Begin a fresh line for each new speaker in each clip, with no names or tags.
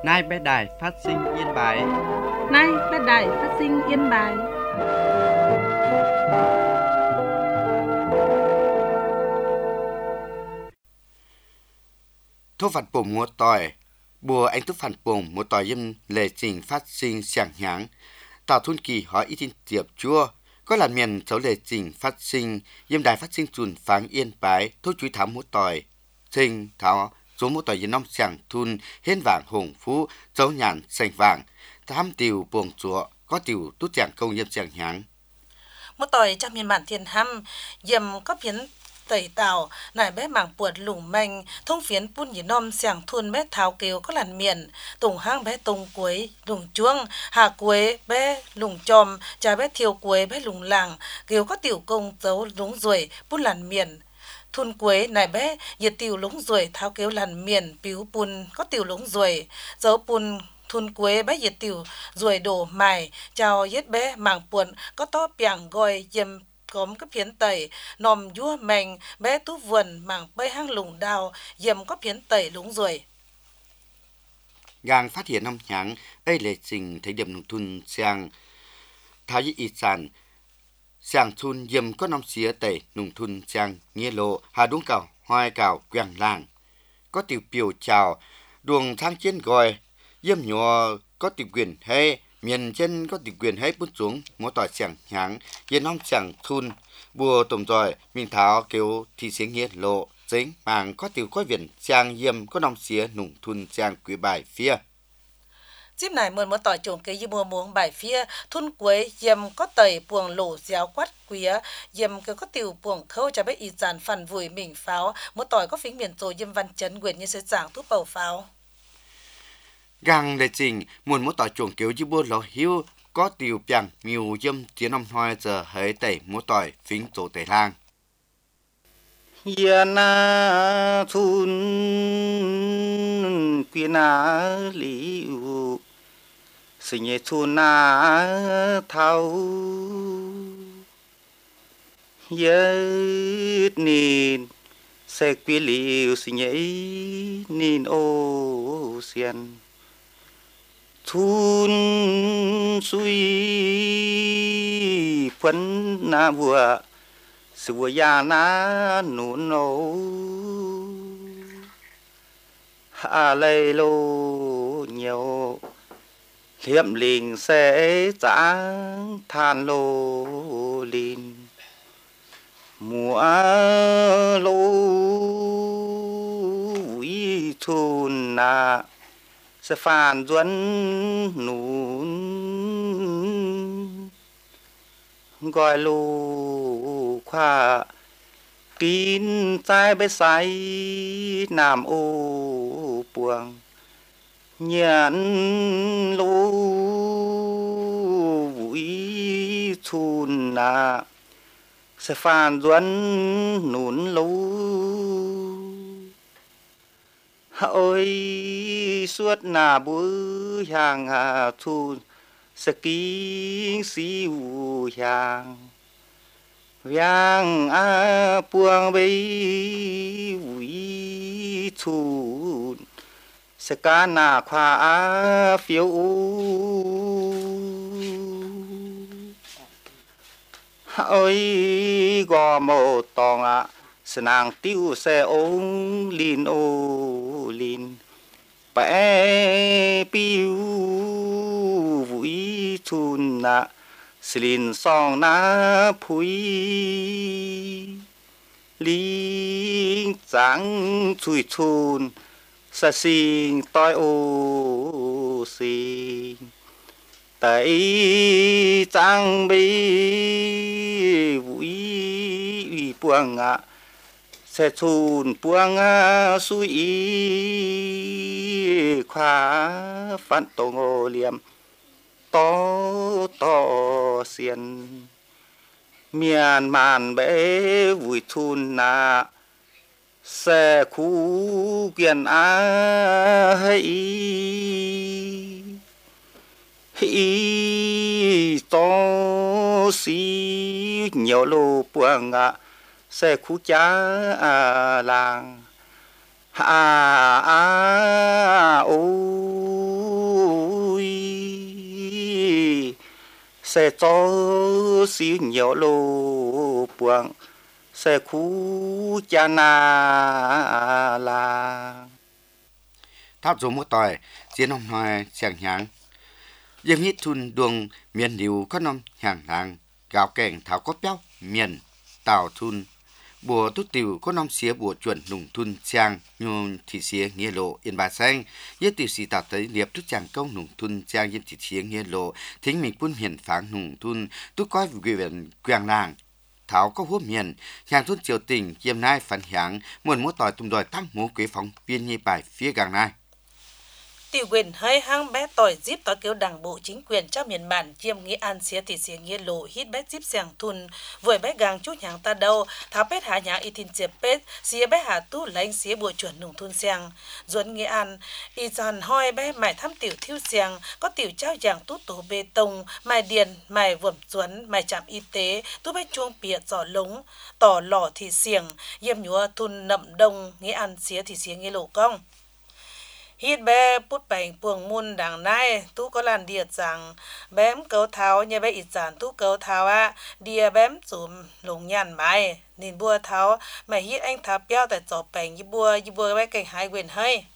Nay bé đài phát sinh Yên Bái.
Nay bé đài phát sinh Yên Bái.
Thu phản bổng mua tỏi, bùa anh thức phản bổng mua tỏi dâm lệ trình phát sinh sảng nháng. Tào thun kỳ hỏi ít tin tiệp chua, có làn miền cháu lệ trình phát sinh, dâm đài phát sinh chùn pháng Yên Bái, thôi chúi thám mua tỏi. Trình tháo số mua tỏi dâm nông sảng thun, hên vàng hồng phú, cháu nhàn xanh vàng. Thám tiều buồng chúa, có tiều tút chẳng công dâm sảng nháng.
Một tỏi trong miền bản thiên hăm, dầm có phiến tẩy tàu, nải bé mảng puột lủng manh, thông phiến pun nhỉ nom sảng thun bé tháo kêu có làn miền, tùng hang bé tùng cuối, lủng chuông, hạ cuối bé lủng chòm, trà bé thiêu cuối bé lủng làng, kêu có tiểu công dấu lúng ruồi, pun làn miền. Thun cuối nải bé nhiệt tiểu lúng ruồi tháo kêu làn miền, piu pun có tiểu lúng ruồi, dấu pun thun quế bé nhiệt tiểu ruồi đổ mài chào yết bé mảng puộn có to piang gọi dầm cóm cái phiến tẩy nòm vua mèn bé tú vườn mảng bay hang lủng đào dầm có phiến tẩy lúng ruồi.
Gang phát hiện năm nháng, đây là trình thấy điểm nông thôn sang Thái y sản sang thun dầm có năm xía tẩy nông thôn sang nghĩa lộ hà đúng cào hoài cào quàng làng có tiểu biểu chào đường thang trên gọi dâm nhỏ có tiểu quyền hay miền chân có tiểu quyền hay bút xuống mỗi tỏi sảng nháng yên năm sảng thun bùa tôm giỏi mình tháo kêu thì tiếng nghĩa lộ dính màng có tiểu khói viền sang dầm có năm xía nông thôn sang quý bài phía.
Chip này mượn một tỏi trồng cây mua muống bài phía thun quế dầm có tẩy buồng lỗ giáo quát quía dầm cứ có tiểu buồng khâu cho bé y giàn phần vùi mình pháo một tỏi có phím miền rồi dầm văn chấn quyền như sẽ giảng thuốc bầu pháo.
Gang lệ trình muốn một tỏi trồng kiểu như bua lò hiu có tiểu piang miu dâm tiếng năm hoa giờ hãy tẩy một tỏi phím tổ tẩy lang.
Yên thun quy na liu sinh thun na thâu yết nín sẽ quy liu sinh nín ô xiên thun suy phấn na vua sự ya na nụ nô hà lê lô nhiều liệm linh sẽ tráng than lô linh mùa lô uy thun na sẽ phản duẩn nụ gọi lô khoa kín trái bé say nam ô buông nhận lô vui thun na sẽ phản duẩn nún lô ôi suốt na bữa hàng thun sẽ kín siêu hàng yang buông bấy vui thun sẽ cá na khoa phiếu ôi gò mồ tòng sẽ nàng tiêu sẽ ống lin ô lin bé piu vui thun na xin song na phui linh trắng chui thun sa sinh toi ô sinh tay trắng bi vui buông sẽ thun buông suy khoa phản tổ ngô liêm to xiên miền màn bể vui thun na sẽ khu kiền hay to xí nhiều lô buông sẽ khu cha làng ôi sẽ cho xíu nhiều lô buông sẽ khu cha na la
tháp số một tỏi chiến ông nói chẳng nhangยังฮิตทุนดวงเมียนดิวก็นำห่างทางกาวแก่งเถาก็เปี้ยวเมียนเต่าทุนบัวตุติวก็นำเสียบัวจวนหนุ่งทุนจางโยนที่เสียเงียโลอินบาแซงยึดติวสีตัดเตยเรียบทุกจางก้องหนุ่งทุนจางยินที่เสียเงียโลทิ้งมีปุ้นเหียนฝางหนุ่งทุนตุกก้อยวิเวนเกวียงนางเถาก็หัวเมียนอย่างทุนเจียวติ่งเยี่ยมนายฝันหยางมวนมัวต่อยตุ่มดอยตั้งหมูเกยฟองเปียนยี่ไปเฟียกลางนาย
tiểu quyền hơi hang bé tỏi díp tỏi kêu đảng bộ chính quyền cho miền bản chiêm nghĩa an xía thì xía nghĩa lộ hít bé díp sàng thun vội bé gang chút nhàng ta đâu tháo bé hạ nhà y tin chẹp bé xía bé hạ tu lánh xía bùa chuẩn nùng thun sàng duẩn nghĩa an y giàn hoi bé mải thăm tiểu thiêu sàng có tiểu trao giảng tu tổ bê tông mải điền mải vườn duẩn mải trạm y tế tu bé chuông bìa giỏ lống tỏ lò thì xiềng yêm nhúa thun nậm đông nghĩa an xía thì xía nghĩa lộ cong hít bé bút bành buồng muôn đằng nay tú có làn điệt rằng bém cấu tháo như bé ít giản tú cấu tháo á đìa bém dùm lùng nhàn mày nhìn bua tháo mà hít anh tháo béo tại chỗ bành như bua bé cảnh hai quyền hơi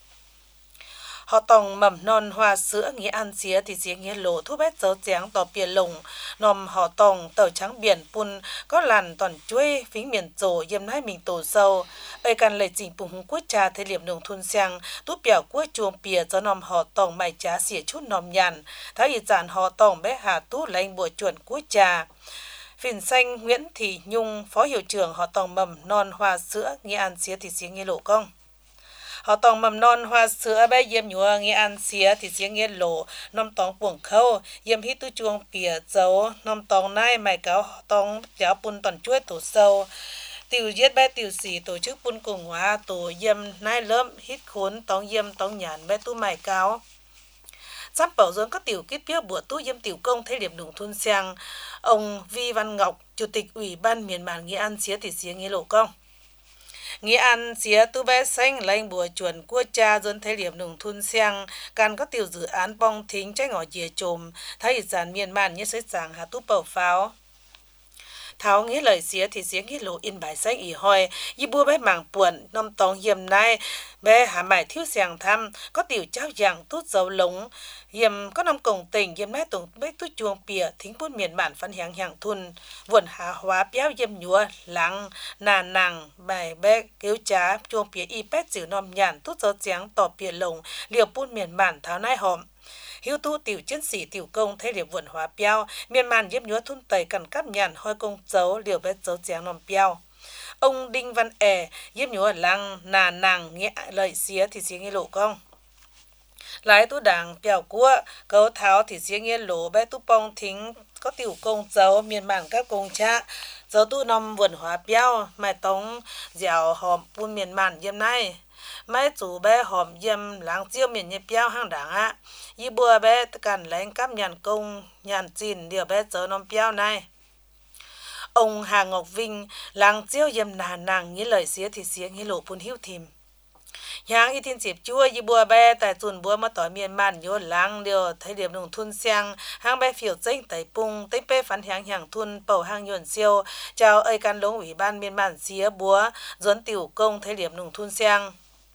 họ tòng mầm non hoa sữa nghĩa ăn xía thì xía nghĩa lộ thu bét dấu tráng tỏ bìa lùng nòm họ tòng tàu trắng biển pun có làn toàn chuối phính miền trổ yếm nái mình tổ sâu ơi can lời chỉnh bùng quốc trà thế liệm nông thôn sang tú bèo quốc chuông bìa do nòm họ tòng mày trá xỉa chút nòm nhàn thái y giản họ tòng bé hà tú lanh bùa chuẩn quốc trà Phìn xanh Nguyễn Thị Nhung phó hiệu trưởng họ tòng mầm non hoa sữa nghĩa ăn xía thì xía nghĩa lộ công họ tòng mầm non hoa sữa bé yếm nhúa nghĩa ăn xía thì xía nghĩa lộ nom tòng buồng khâu yếm hít tu chuông bìa dấu nom tòng nai mày cáo tòng giáo pun toàn chuối tổ sâu tiểu giết bé tiểu sĩ tổ chức pun cùng hóa tổ yếm nai lớm hít khốn tòng yếm tòng nhàn bé tu mày cáo sắp bảo dưỡng các tiểu kết biết bữa tu yếm tiểu công thế điểm nông thôn sang ông Vi Văn Ngọc chủ tịch ủy ban miền bản nghĩa ăn xía thì xía nghĩa lộ công nghĩa ăn xía tu bé xanh lanh bùa chuẩn quốc cha dân thế điểm nông thôn sang cần có tiểu dự án bong thính trái ngõ dìa trồm thấy giàn miền bản như xây giảng hà tu bầu pháo tháo nghĩa lời xía thì xía nghĩa lộ in bài xanh ỉ hoi y bua bé mảng buồn nom tòng hiểm nay bé hà mải thiếu sàng thăm có tiểu trao giảng tốt dấu lống hiểm có năm cổng tỉnh hiểm nay tổng bé tốt chuông bìa thính buôn miền bản phân hàng hàng thun vườn hà hóa béo hiểm nhúa lắng nà nàng bài bé kéo trá chuông bìa y pét chữ nom nhàn tốt dấu tráng tỏ bìa lồng liều buôn miền bản tháo nai hòm hiếu tu tiểu chiến sĩ tiểu công thế liệp vườn hóa béo miền bản yếm nhúa thun tẩy cần cắp nhàn hoi công dấu liều bé dấu tráng nom béo ông Đinh Văn yếm nhúa lăng nà nàng nghĩa lợi xía thì xía nghĩa lộ công lái tu đảng bèo cua cấu tháo thì xía nghĩa lộ bé tu bong thính có tiểu công dấu miền bản các công cha dấu tu nom vườn hóa béo mai tống dẻo hòm buôn miền bản yếm nay mai chủ bé hòm yếm láng chiêu miền nhật béo hang đảng á y bùa bé cần lãnh cắp nhàn công nhàn chín điều bé dấu nom béo này ông Hà Ngọc Vinh làng chiêu yếm nà nàng nghĩa lời xía thì xía nghĩa lộ buôn hiếu thìm yang y thiên chịp chua y bùa bé tại tuần bùa mà tỏi miền man nhớ làng điều thấy điểm nông thôn sang hang bé phiểu danh tại pung tây bé phán hàng hàng thôn bầu hang nhuận siêu chào ơi can lống ủy ban miền man xía búa dốn tiểu công thấy điểm nông thôn sang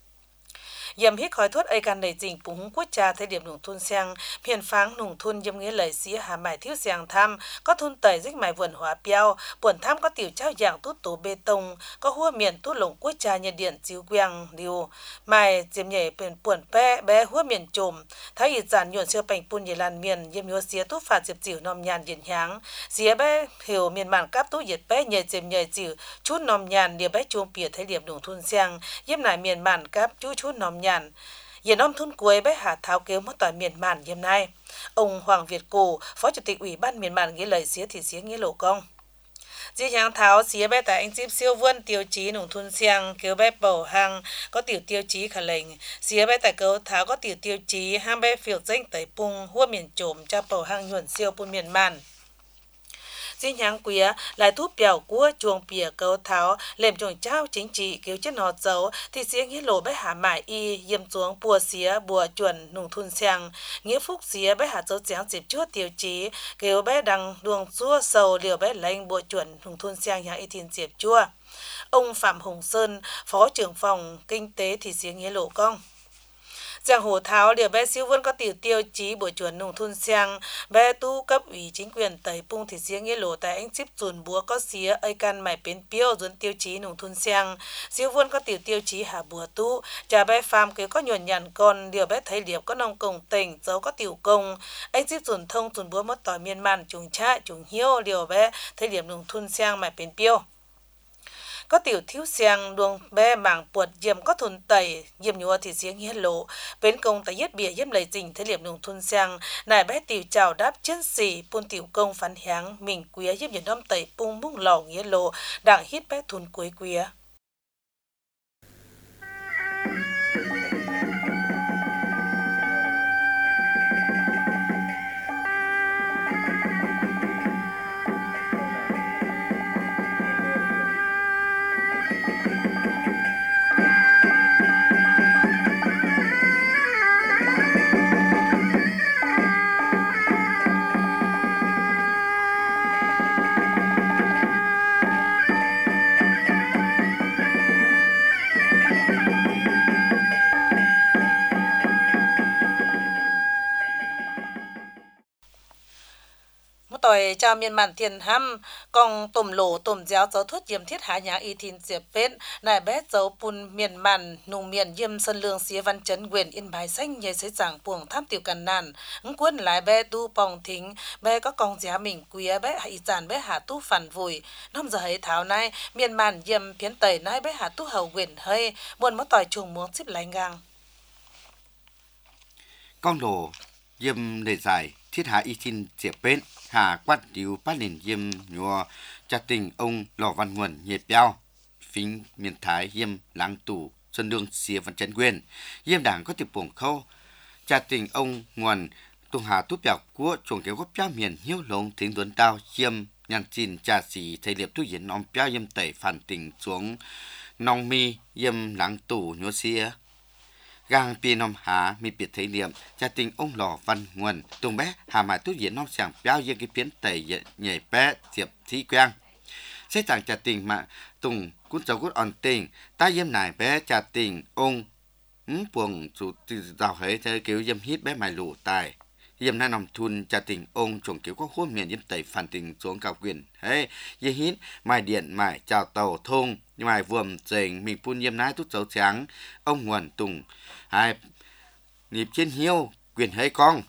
yếm hít khói thuốc ấy can đầy dình búng quốc trà thấy điểm nông thôn sang phiền pháng nông thôn yếm nghĩa lời xía hà mải thiếu sàng tham có thôn tẩy dích mải vườn hóa béo buồn tham có tiểu trao giảng tút tổ bê tông có hua miền tút lồng quốc trà nhiệt điện chiếu quang điều mải diêm nhảy bền buồn bé bé hua miền trồm thấy ít giản nhuận siêu bành pun nhiệt lan miền yếm nhúa xía tút phạt diệp chịu nom nhàn điện háng xía bé hiểu miền bản cáp tút nhiệt bé nhảy diêm nhảy chịu chút nom nhàn điều bé chuông bìa thấy điểm nông thôn sang yếm lại miền bản cáp chút nom nhàn Yên ông thôn cuối bé hà tháo kêu mất tỏi miền bản hôm nay ông Hoàng Việt Cổ phó chủ tịch ủy ban miền bản nghĩa lời xía thì xía nghĩa lộ công dì hàng tháo xía bé tại anh chip siêu vươn tiêu chí nông thôn sang kêu bé bầu hang có tiểu tiêu chí khả lệnh xía bé tại cấu tháo có tiểu tiêu chí hang bé phiểu danh tẩy pung hua miền trộm cho bầu hang nhuận siêu buôn miền bản xin nhang quía lại thu biểu của chuồng bìa cầu tháo lềm chuồng trao chính trị cứu chết nó dấu thì xía nghĩa lộ bé hạ mại y yếm xuống bùa xía bùa chuẩn nùng thun sang nghĩa phúc xía bé hạ dấu dáng dịp chúa tiêu chí cứu bé đằng đường xua sầu liều bé lệnh bùa chuẩn nùng thun sang nhà y thiên dịp chúa. Ông Phạm Hùng Sơn, Phó trưởng phòng Kinh tế thị xía nghĩa lộ công. Giang Hồ Tháo liều bé siêu vươn có tiêu chí buổi chuẩn nông thôn sang bé tu cấp ủy chính quyền tây pung thị xía nghĩa lộ tại anh ship dùn búa có xía ơi can mải bến piêu dùn tiêu chí nông thôn sang siêu vươn có tiêu chí hạ bùa tu cha bé farm kế có nhuận nhàn con liều bé thấy liệp có nông công tỉnh dấu có tiểu công anh ship dùn thông dùn búa mất tỏi miên man trùng cha trùng hiếu liều bé thấy liệp nông thôn sang mải bến piêu có tiểu thiếu sang đường bé mảng buột diêm có thôn tẩy diêm nhua thì giếng nghĩa lộ bên công tại yết bìa diêm lầy dình thế liệp đường thôn sang nài bé tiểu chào đáp chân xỉ buôn tiểu công phán háng mình quía diêm nhiệt đông tẩy pung mung lò nghĩa lộ đảng hít bé thôn cuối quía. Tỏi chào miền mạn tiền hăm còn tôm lỗ tôm giáo giáo thuốc diêm thiết hạ nhà y thìn diệp bết nài bé dấu pun miền mạn nùng miền diêm sân lương xía văn chấn quyền in bài xanh nhờ xây giảng buồng tham tiểu cần nàn quân lại bé tu bòng thính bé có con giá mình quía bé hạ y giàn bé hạ tu phản vùi năm giờ ấy tháo nay miền mạn diêm phiến tẩy nay bé hạ tu hầu quyền hơi buồn mất tỏi chuồng muốn xếp lại ngang
con lỗ diêm đề giải thiết hạ y thìn diệp bết hà quát điều phát nền diêm nhua cha tình ông lò văn nguồn nhiệt béo phính miền thái diêm láng tủ xuân đương xìa văn trấn quyền diêm đảng có tiệp buồng khâu cha tình ông nguồn tung hà tút bèo của chuồng kéo gốc cha miền hiếu lồng tiếng tuấn tao diêm nhàn chín cha xì thầy liệp tu diễn ông béo diêm tẩy phản tình xuống nong mi diêm láng tủ nhua xìa gang pi nom hà mi biệt thấy niệm cha tình ông lò văn nguồn tung bé hà mại tu diễn nom sàng béo dương cái phiến tẩy nhảy bé diệp thí quang sẽ chẳng cha tình mà tung cút cháu cút on tình ta diêm này bé cha tình ông buồng chủ giàu hết chơi kiểu diêm hít bé mày lù tài diêm na nằm thun cha tình ông trồng kiểu có khuôn miền diêm tẩy phản tình xuống cao quyền hey diêm hít mày điện mày chào tàu thung mày vuông dền mình phun diêm nái tút dấu trắng ông nguồn tùng hai nhịp trên hiêu quyền hay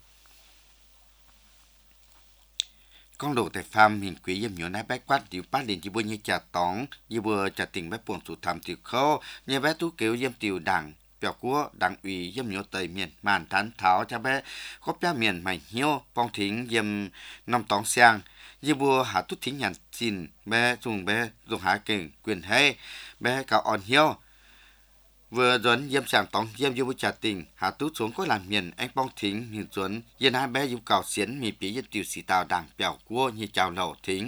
con đồ tại farm mình quý yếm nhỏ nái bé quát tiểu phát liền chỉ bôi như trà tóng như vừa trà tình bé buồn chủ tham tiểu khâu như bé tú kiểu yếm tiểu đảng biểu của đảng ủy yếm nhỏ tây miền màn thán tháo cho bé góp ra miền mày hiêu phong thính yếm năm tóng sang như vừa hạ tút thính nhàn xin bé dùng hạ kình quyền hay bé cao on hiêu vừa dẫn diêm sàng tòng diêm yêu trà tình hạ tú xuống có làm miền anh bong thính miền dẫn yên hai bé yêu cầu xiến mì bí dân tiểu sĩ tàu đảng bèo cua như chào lẩu thính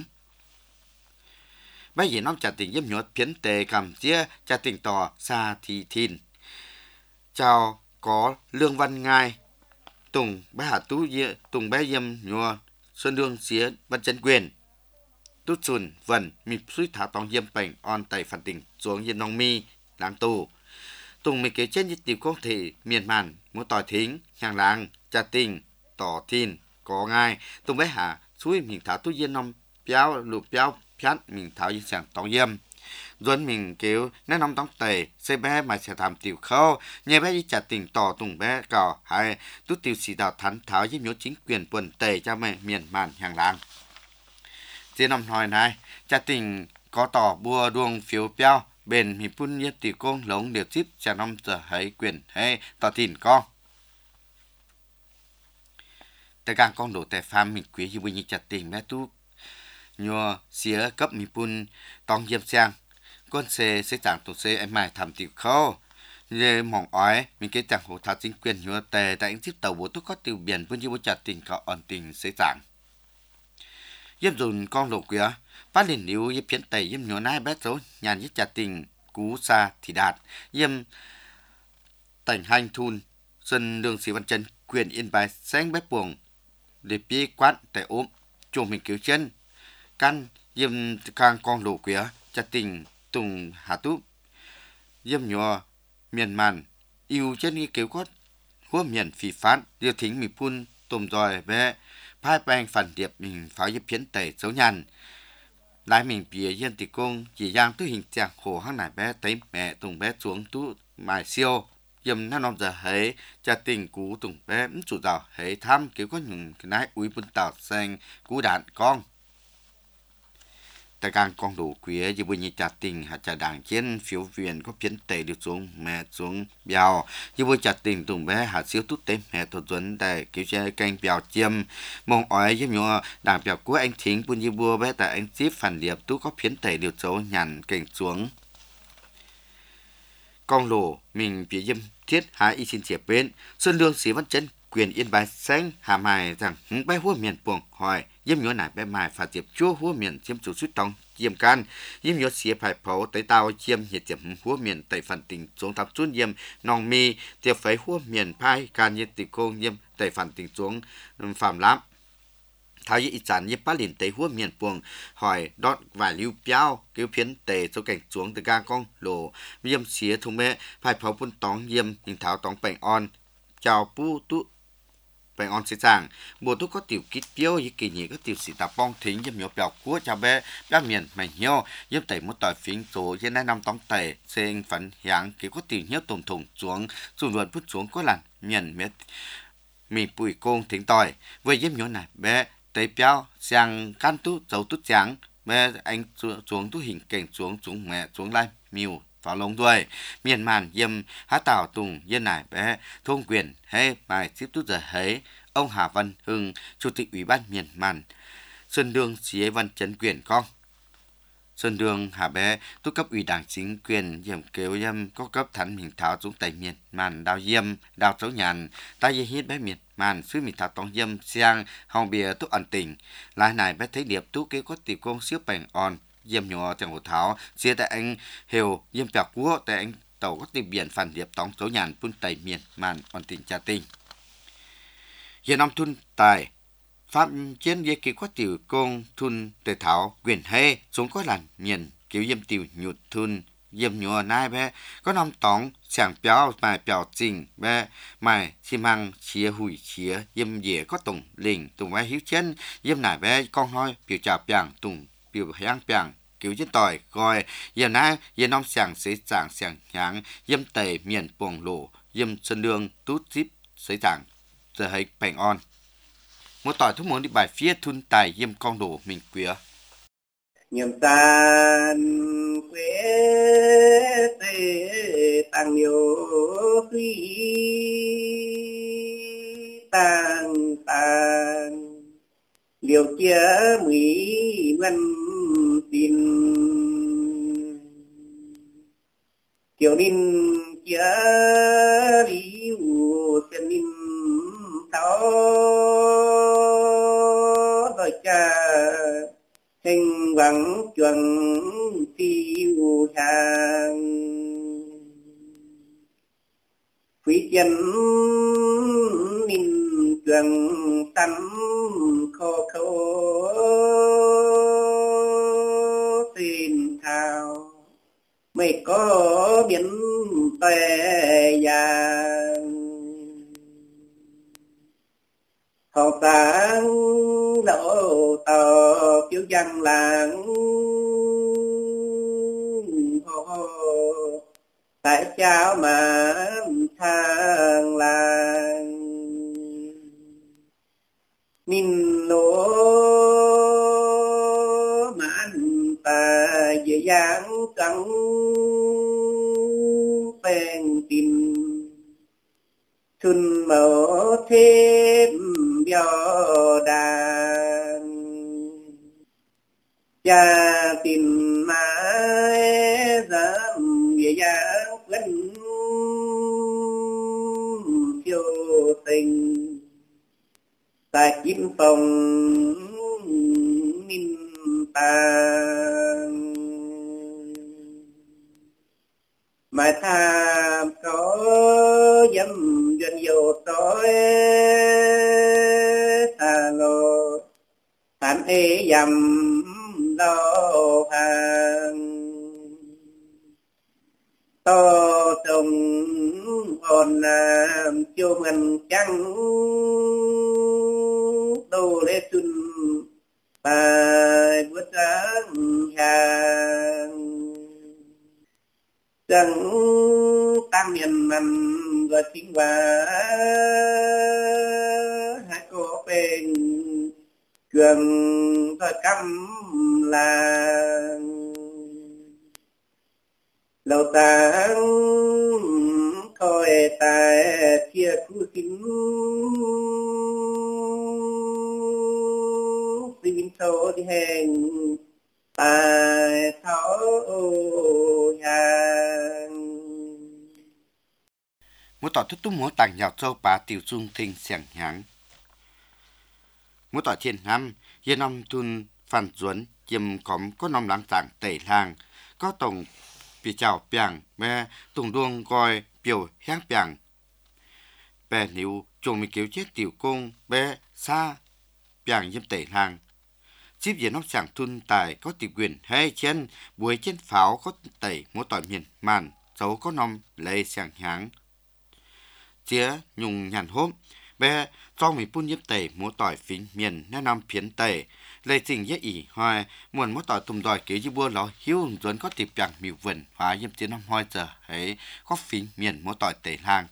bé gìน้องtrà tình diêm nhốt phiến tề cầm chia trà tình tỏ xa thì thìn chào có lương văn ngai tùng bé hạ tú tùng bé diêm nhua xuân đương xía văn chấn quyền tút sùn vần mì suy thả tòng diêm bảnh on tẩy phản tình xuống yên nong mi đáng tù tùng mấy cái trên như tiểu có thể miền màn muốn tỏi thính hàng làng trà tình tỏ thìn có ngay tùng bé hạ suối mình thả tu yên năm béo lục béo phát mình tháo yên sàng tòng yêm rồi mình kêu nên năm tòng tề xây bé mà sẽ làm tiểu khâu nhẹ bé đi trà tình tỏ tùng bé cò hay tu tiểu sĩ đào thắn tháo với nhớ chính quyền quần tề cho mẹ miền màn hàng làng trên năm hỏi này trà tình có tỏ bùa đuông phiếu béo bên mi phun nhất tỷ công lống điều chip cho năm giờ hay quyền hay tỏ thìn con tại càng con đổ tại farm mình quý như bây giờ chặt tình bé tu nhua xía cấp mi phun tòng diêm sang con xe sẽ chẳng tổ xe em mày thầm tiểu khâu như mỏng ói mình cái chẳng hồ thao chính quyền nhua tề tại những chiếc tàu bố tôi có tiêu biển với như bây chặt tình có ổn tình sẽ chẳng yếm dùn con lộ quía phát liền liu yếm phiến tẩy yếm nhỏ nai bé số nhàn yếm trả tình cú xa thì đạt yếm tảnh hành thun xuân đường sĩ văn chân quyền yên bài sáng bé buồng để pi quán tại ốm chuồng mình cứu chân căn yếm càng con lộ quía trả tình tùng hà túp yếm nhỏ miền màn yêu chân như kiểu cốt hua miền phì phán điều thính mì phun tôm dòi bé phai bang phản điệp mình pháo yếm phiến tẩy xấu nhàn lại mình bìa yên tỷ công chỉ giang tu hình trạng khổ hăng nải bé thấy mẹ tùng bé xuống tu mài siêu yếm năm năm giờ hấy cha tình cú tùng bé chủ giáo hấy thăm kiểu có những cái nái uy bún tàu xanh cú đạn con tại càng con đủ quý như bây giờ trả tình hạt trả đảng trên phiếu viện có phiến tệ được xuống mẹ xuống bèo như bây trả tình tùng bé hạt siêu tút tế mẹ thuật dẫn tại kiểu chơi canh bèo chiêm mong ói giống như đảng bèo của anh thính bún như bua bé tại anh tiếp phản điệp tú có phiến tệ được số nhằn cảnh xuống con lỗ mình bị dâm thiết há y xin chẹp bên xuân lương sĩ văn chân quyền yên bài sáng hà mài rằng bé hua miền buồng hỏi yếm nhỏ nải bé mài phạt tiệp chúa hua miền chiếm chủ suýt tông yếm can yếm nhỏ xía phải phẫu tới tao chiêm nhiệt tiệp hua miền tại phần tình xuống thập chuôn yếm nòng mi tiệp phải hua miền phai can nhiệt tịch khôn yếm tại phần tình xuống phạm lắm thái y chán yếm bát liền tới hua miền buồng hỏi đón vài lưu piao cứu phiến tề số cảnh xuống từ gang con lỗ yếm xía thùng mẹ phải phẫu bún tóng yếm hình tháo tóng bành on chào pu tu bành on sẽ rằng mùa tu có tiểu kít piêu như kỳ nhị có tiểu sĩ tạp bong thính yếm nhỏ bèo cua chào bé bé miền mày nhau yếm tẩy một tỏi phiến số trên năm tóng tẩy sen phấn hiáng kiểu có tiểu nhiêu tùng thùng xuống dùng luật vút xuống có làn miền miết mì bùi côn thính tỏi với yếm nhỏ này bé tẩy piao sang can tu dấu tu trắng bé anh xuống tu hình cảnh xuống mẹ xuống lai miu vào lông đuôi miền màn yếm há tảo tùng yên nải bé thôn quyền hay bài tiếp tu giờ hấy ông Hà Văn Hưng chủ tịch ủy ban miền màn xuân đường xí văn chấn quyền con xuân đường hà bé tu cấp ủy đảng chính quyền yếm kêu yếm có cấp thắn mình tháo xuống tại miền màn đào yếm đào xấu nhàn ta yếm hít bé miền màn xứ mình tháo tòng yếm xiang hòng bìa tu ẩn tình lại này bé thấy điệp tu kế có tìm công siêu bành on yếm nhỏ chẳng hồ tháo xía tại anh hiểu yếm bèo cua tại anh tàu có tìm biển phản điệp tòng xấu nhàn phun tẩy miền màn ẩn tình trà tình hiện năm thun tài pháp chiến về kỳ có tiểu công thun tề thảo quyền hay xuống có làn miền kiểu yếm tiểu nhụt thun yếm nhỏ nai bé có năm tóng sảng béo mài béo trình bé mài xi măng chia hủi chia yếm dẻ có tùng lình tùng bé hiếu chân yếm nải bé con hoi biểu chào bảng tùng biểu hang bảng kiểu trên tỏi coi yếm nai yếm năm sảng sấy sảng nháng yếm tề miền buồng lỗ yếm xuân đường tút zip sấy sảng giờ hay bành on một tỏi thuốc muốn đi bài phía thun tài yếm con đồ mình quía
nhầm tan quê tê tăng nhiều huy tăng liều chia mỹ văn tin kiểu ninh chia liu chân ninh tháo rồi cha hình vắng chuẩn tiêu hàng quý chân ninh chuẩn tâm khô khô xin thao mày có biến tề vàng họ sáng lộ tờ phiếu dân làng tại sao mà thang làng min lỗ mãn ta dễ dàng trắng phèn tìm xuân màu thêm bèo đàn cha tìm mãi dám về dáng vẫn phiêu tình tại kim phòng tàng mà tham có dâm gần dầu tối ta lô thành ế dầm lo hàng to trồng còn làm cho mình trắng đồ lê xuân bài bữa sáng hàng chẳng tăng miền nằm và chính và hai cô bên cường thôi cắm làng lâu tháng coi tại chia khu xin xin số đi hẹn tại thảo hàng
mỗi tỏi thức tung mỗi tàng nhào châu bá tiểu dung thình sẻng háng mỗi tỏi thiên năm yên năm thun phản duẩn chiêm khóm có năm láng tảng tẩy làng có tổng bị chào bảng mẹ tùng đuông coi biểu hang bảng bè níu chuồng mi kéo chết tiểu công bé xa bảng yếm tẩy làng ship về nóc sảng thun tài có tiểu quyền hay chân buổi trên pháo có tẩy mỗi tỏi miền màn dấu có năm lấy sảng háng chia nhung nhàn hốp bé cho mình phun yếm tẩy mỗi tỏi phím miền nơi năm phiến tẩy lấy trình dễ ỉ hoài muốn mỗi tỏi tùng đòi kế như bua lò hiếu dốn có tiệp bảng miêu vườn hóa yếm tiếng năm hoi giờ ấy có phím miền mỗi tỏi tẩy làng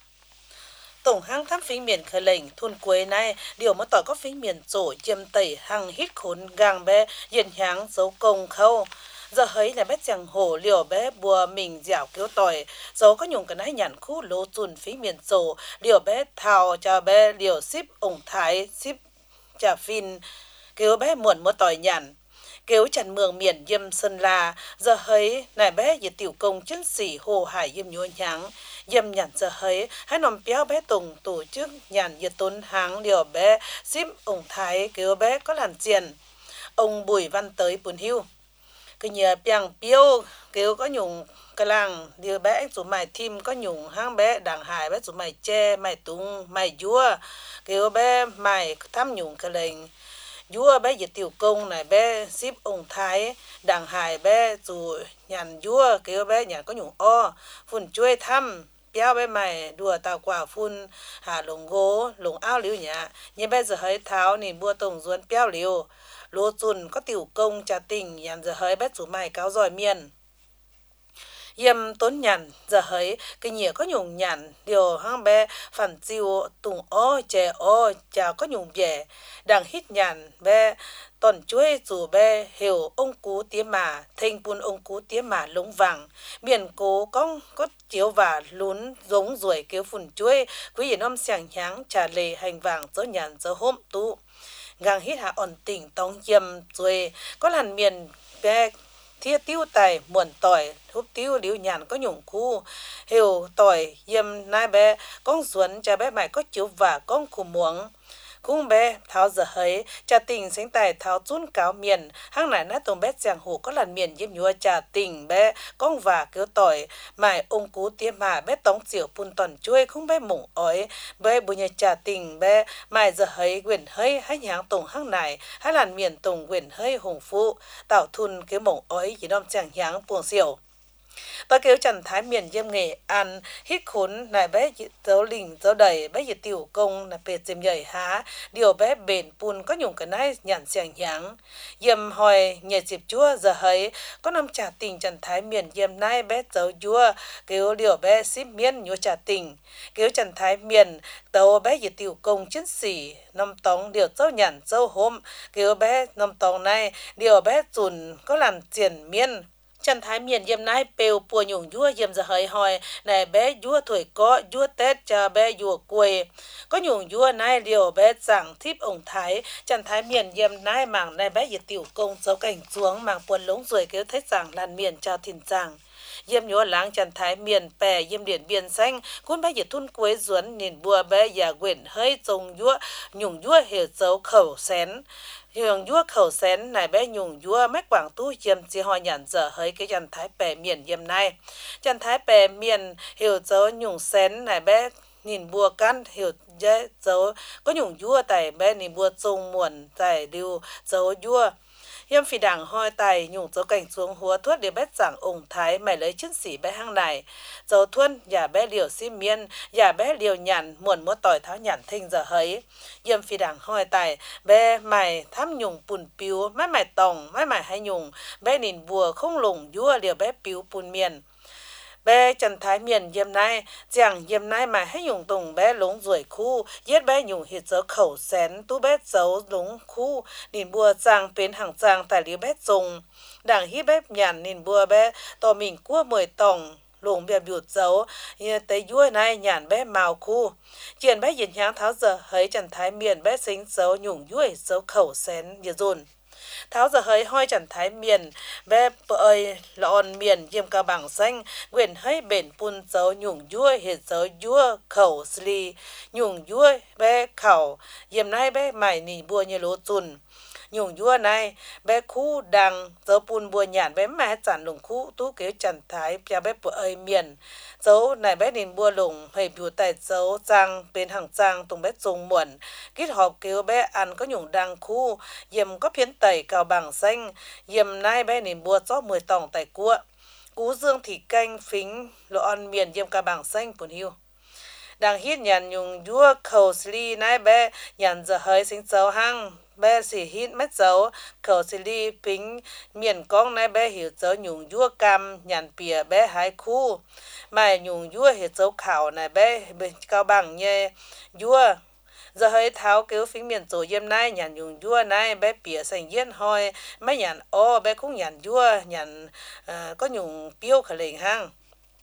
tổng hang thăm phím miền khởi lệnh thôn cuối này điều mỗi tỏi có phím miền rổ chiêm tẩy hang hít khốn gang bé yên háng dấu công khâu giờ ấy là bé chẳng hổ liều bé bùa mình dẻo kéo tỏi dấu có nhung cái nái nhàn khu lô chùn phí miền rổ liều bé thào cho bé liều ship ổng thái ship trà phin kéo bé muộn một tỏi nhàn kéo chặn mường miền yêm sơn la giờ ấy này bé về tiểu công chân sĩ hồ hải yêm nhua nháng yêm nhàn giờ ấy hai nòng béo bé tùng tổ chức nhàn về tốn háng liều bé ship ổng thái kéo bé có làn tiền ông Bùi Văn tới buồn hưu cái nhà piang piêu kéo có nhung cái làng điều bé chủ mày thim có nhung hang bé đàng hải bé chủ mày che mày tung mày vua kéo bé mày thăm nhung cái lệnh vua bé về tiểu công này bé ship ông thái đàng hải bé chủ nhàn vua kéo bé nhà có nhung o phun chuối thăm béo bé mày đùa tàu quả phun hà lồng gỗ lồng áo liu nhá như bé giờ hơi tháo nè bua tổng duôn béo liu lúa chùn có tiểu công trà tình nhàn giờ hơi bé chủ mày cáo giỏi miền yêm tốn nhàn giờ hơi cái nhỉ có nhung nhàn điều hang bé phản chiêu tùng o chè o chào có nhung về đang hít nhàn bé toàn chuối chủ bé hiểu ông cú tía mà thanh bún ông cú tía mà lúng vàng miền cố có chiếu và lún giống ruồi kéo phun chuối quý vị năm sảng nháng trà lề hành vàng dỡ nhàn dỡ hôm tú gang hít hạ ổn tỉnh tông yêm rồi có làn miền bé thia tiêu tài muộn tỏi húp tiêu liu nhàn có nhung khu hiểu tỏi yêm nai bé con xuân cha bé mày có chiếu và con khu muống cung bé tháo giờ ấy trà tình sinh tài tháo chun cáo miền hang này nát tông bé giang hồ có làn miền yếm nhúa trà tình bé con và kéo tỏi mài ông cú tiêm mà bé tống chiều phun toàn chuối không bé mủng ói bé bùi nhà trà tình bé mài giờ ấy quyền hơi hay nháng tông hang này hay làn miền tông quyền hơi hùng phụ tạo thun kéo mủng ói chỉ đom chàng nháng buông xiều ta kéo Trần Thái miền Yêm Nghệ An hít khốn này bé dấu lình dấu đầy bé dịch tiểu công là bề dìm nhảy há điều bé bền pun có nhung cái này nhàn xẻng nháng Yêm hỏi nhảy dịp chúa giờ ấy có năm trả tình Trần Thái miền Yêm nay bé dấu chúa kéo điều bé ship miên nhua trả tình kéo Trần Thái miền tàu bé dịch tiểu công chiến sĩ năm tống điều dấu nhàn dấu hôm kéo bé năm tống này điều bé chùn có làm tiền miên Trần Thái miền Yêm nái bèo pùa nhung vua Yêm giờ hơi hỏi này bé vua tuổi có vua Tết cho bé vua quê có nhung vua nái điều bé giảng thiếp ông Thái Trần Thái miền Yêm nái mảng này bé dịch tiểu công dấu cảnh xuống mảng buồn lúng rồi kêu thấy giảng làn miền cho thìn giảng Yêm nhúa láng Trần Thái miền bè Yêm điện biên xanh cuốn bé dịch thun quế duẩn nhìn bùa bé giả quyển hơi trông vua nhung vua hiểu dấu khẩu xén Hường vua khẩu xén này bé nhung vua mách quảng tu chiêm chỉ ho nhận giờ hơi cái chân thái bè miền yêm này chân thái bè miền hiểu dấu nhung xén này bé nhìn bùa căn hiểu dấu có nhung vua tại bé nhìn bùa trông muộn tại điều dấu vua yêm phi đảng hoi tài nhung dấu cảnh xuống húa thuốc để bé giảng ủng thái mày lấy chân sĩ bé hang này dấu thuân giả bé liều xi miên giả bé liều nhàn muộn múa tỏi tháo nhàn thinh giờ hấy yêm phi đảng hoi tài bé mày thăm nhung bùn piu mái mày tòng mái mày hay nhung bé nhìn bùa không lùng vua liều bé piu bùn miền bé trần thái miền yêm nay giảng yêm nay mà hay dùng tùng bé lúng ruồi khu giết bé dùng hít dấu khẩu xén tu bé dấu lúng khu nhìn bùa giang bên hàng giang tài lý bé dùng đảng hít bé nhàn nhìn bùa bé tò mình cua 10 tòng lùng bé biểu dấu tới vua này nhàn bé màu khu chuyện bé nhìn nháng tháo giờ hấy trần thái miền bé xính dấu nhung vui dấu khẩu xén như dùn tháo giờ hơi hoi chẳng thái miền bé ơi lọn miền yêm cao bằng xanh quyền hơi bền pun dấu nhung vua hiện dấu vua khẩu sli nhung vua bé khẩu yêm nay bé mày nỉ bùa như lúa chun nhung vua này bé khu đằng dấu pun bùa nhàn bé mẹ chản lùng khu tú kế chẳng thái pia bé ơi miền dấu này bé nhìn bùa lùng hay biểu tài dấu trang bên hàng trang tùng bé dùng muộn kết hợp kêu bé ăn có nhung đằng khu yêm có phiến tẩy cao bằng xanh yêm nay bé nhìn bùa chó 10 tòng tại cua cú dương thị canh phính lộ ăn miền yêm cao bằng xanh bùn hiu đang hít nhàn nhung vua khẩu sli nay bé nhàn giờ hơi sinh dấu hăng bé chỉ hít mất dấu khẩu sli phính miền con nay bé hiểu dấu nhung vua cam nhàn pìa bé hái khu mà nhung vua hiểu dấu khảo này bé cao bằng như vua giờ hơi tháo cứu phím miền tổ yêm nay nhàn nhung vua nay bé pìa xanh yên hoi mấy nhàn ô bé cũng nhàn vua nhàn có nhung piêu khởi lệnh hang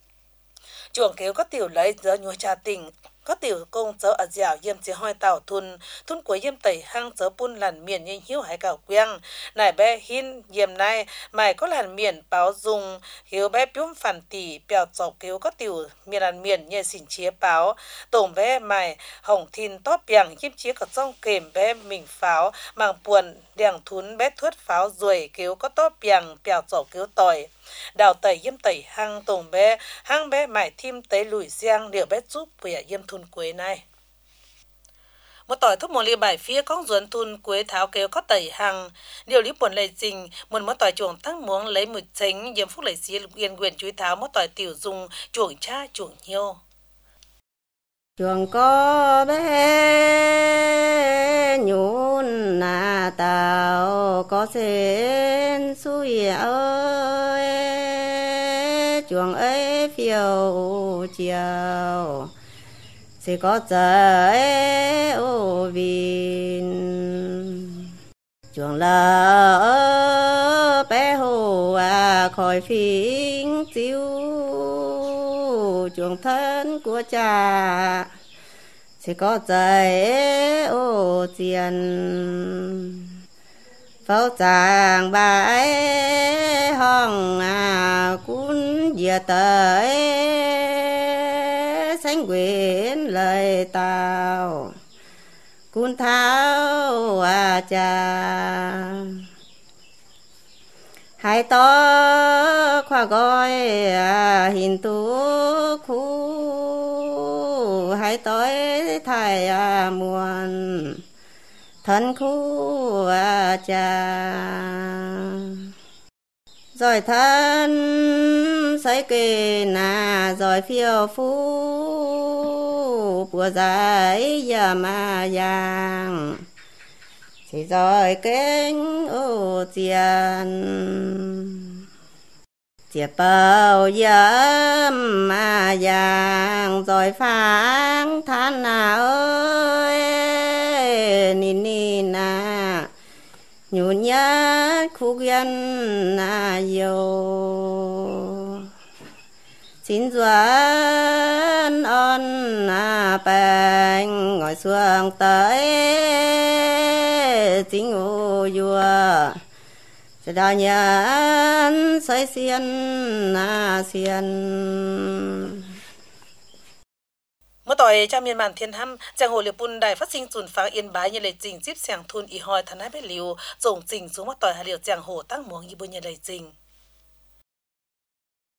chuồng kéo có tiểu lấy giờ nhua trà tình có tiểu công dấu ở dẻo yêm chỉ hoi tàu thun của yêm tẩy hang dấu pun làn miền như hiếu hải cảo queng này bé hin yêm nay mày có làn miền báo dùng hiếu bé pium phản tỷ bèo chọc kéo có tiểu miền làn miền như xỉn chia báo tổng bé mày hồng thìn tóp bèng yêm chia có trong kềm bé mình pháo màng buồn đèn thún bé thuất pháo ruồi kéo có tóp bèng bèo chọc kéo tỏi đào tẩy yêm tẩy hang tổng bé hang bé mày thêm tẩy lùi giang liệu bé giúp về yêm thun quế này một tỏi thuốc một ly bài phía con ruột thun quế tháo kéo có tẩy hang điều lý buồn lệ trình một tỏi chuồng tăng muống lấy một tránh yêm phúc lệ xí yên quyền chuối tháo một tỏi tiểu dùng chuồng cha chuồng hiêu
chuồng có bé nhún nà tàu có sen suy ơi chuồng ấy phiêu chiều sẽ có trời ô vin chuồng lỡ bé hồ khỏi phình chiếu chuồng thân của cha sẽ có trời ô tiền pháo chàng bãi hong cún dìa tới sánh quyến lời tao cún tháo cha hai to khoa gọi hình tú khu hai tối thầy muôn thân khu cha rồi thân xây kê nà rồi phiêu phú bùa giải giờ mà giang chỉ rồi kênh ô tiền chia bao giờ mà giang rồi phán than ơi nín nín nhún nhát khúc dân yêu xin doan on bèn ngồi xuống tới chính ô vua sẽ đào nhẫn xây xiên xiên
เมื่อต่อยจากเมียนมันเทียนห้ำแจงโหเหลียวปุ่นได้ฟัดซิงจุนฟังเอียนบายเยเลยจริงจิบเสียงทุนอีหอยทนายไปหลิวจงจริงสูงเมื่อต่อยหาเหลียวแจงโหตั้งหมวงยีบุญเยเลยจริง